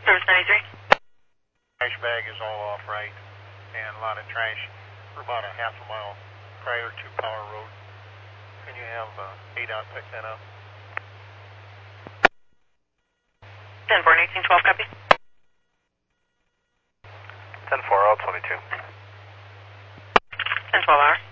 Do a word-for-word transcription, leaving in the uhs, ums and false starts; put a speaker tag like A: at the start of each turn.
A: Service ninety-three.
B: Trash bag is all off right, and a lot of trash for about a half a mile prior to Power Road. Can you have uh, A D O T pick that up?
A: ten four and eighteen twelve, copy.
C: ten four, all twenty-two.
A: ten twelve hours.